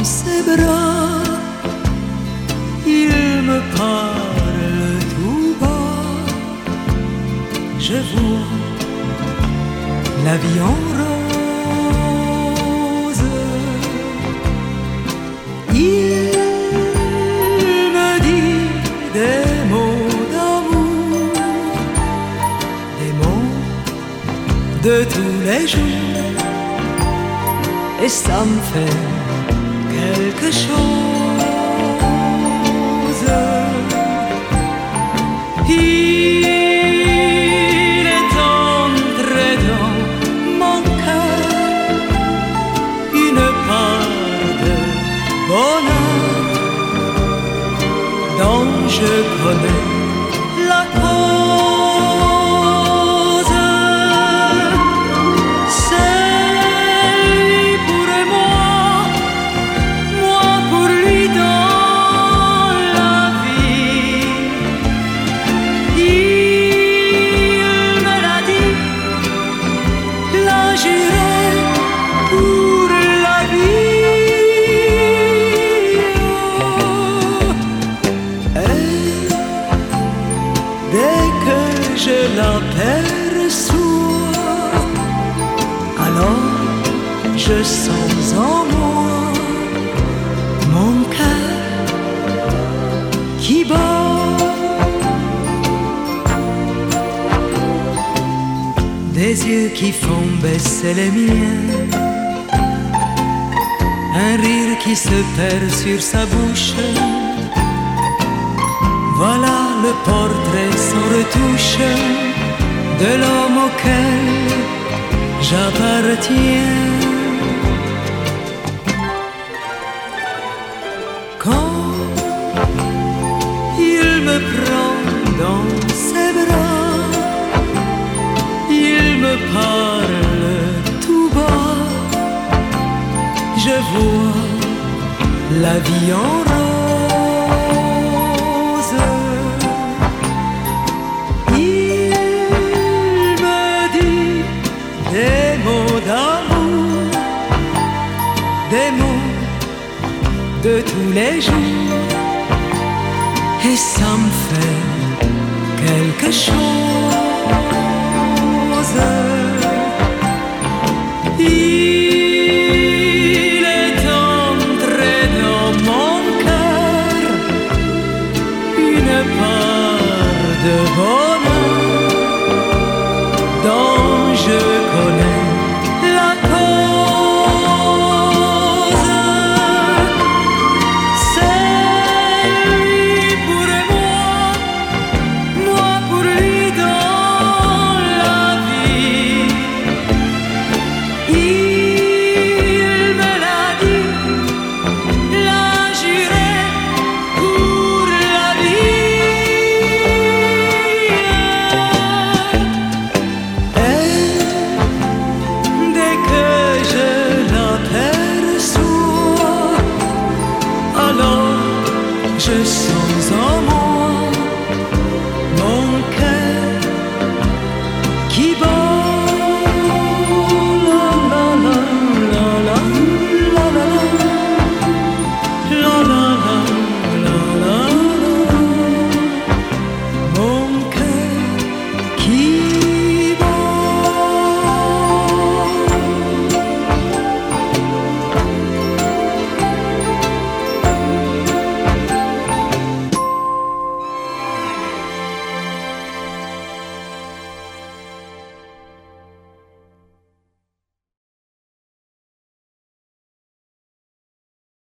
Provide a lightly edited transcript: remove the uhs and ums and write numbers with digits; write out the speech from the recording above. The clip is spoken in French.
ses bras, il me parle tout bas. Je vois la vie en rose. Il me dit des mots d'amour, des mots de tous les jours, et ça me fait quelque chose. Il est entré dans mon cœur une part de bonheur dont je connais la cause. C'est lui pour moi, moi pour lui dans la vie. Il me l'a dit, l'a juré pour la vie. Et dès que je l'aperçois, alors je sens en moi mon cœur qui bat. Des yeux qui font baisser les miens, un rire qui se perd sur sa bouche. Voilà le portrait sans retouche de l'homme auquel j'appartiens. Quand il me prend dans ses bras, il me parle tout bas, je vois la vie en rose. Il me dit des mots d'amour, des mots de tous les jours, et ça me fait quelque chose. Il est entré dans mon cœur une part de bonheur dont je connais la cause. C'est lui pour moi, moi pour lui dans la vie. Il me l'a dit, l'a juré pour la vie. Et dès que je l'aperçois, alors je sens